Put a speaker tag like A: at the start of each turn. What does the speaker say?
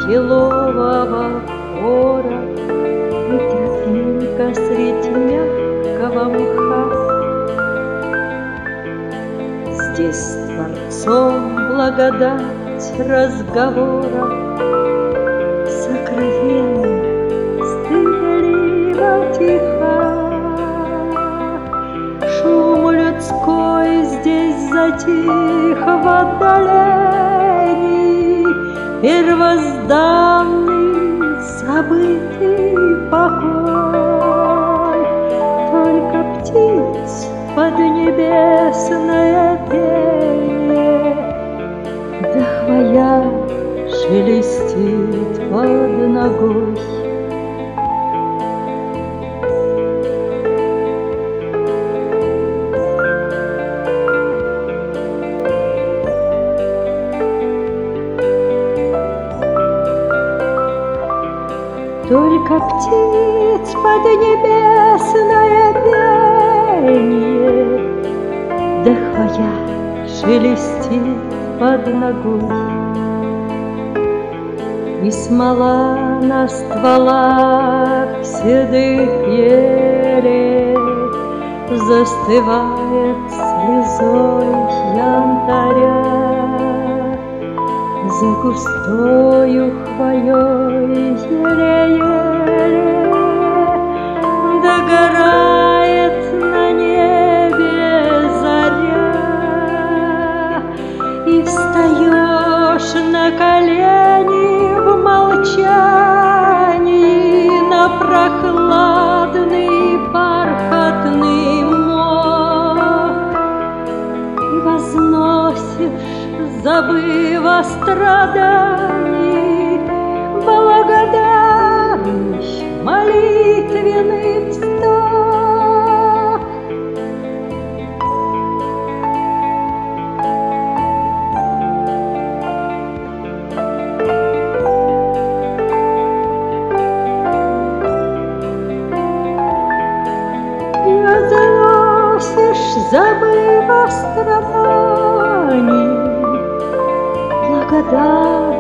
A: елового хора летят мимо средь мягкого мха. Здесь с Творцом благодать разговора сокровенна, стыдливо тиха. Шум людской здесь затих в отдалении, первозданный забытый покой. Только птиц поднебесное пение, да хвоя шелестит под ногой. Только птиц поднебесное пение, да хвоя шелестит под ногой. И смола на стволах седых елей застывает слезой янтаря. За густою хвоей еле-еле догорает на небе заря. И встаешь на колени в молчании на прохладный бархатный мох и возносишь, забыв о страдании, благодарный молитвенный вздох. И возносишь, забыв о страдании, благодарный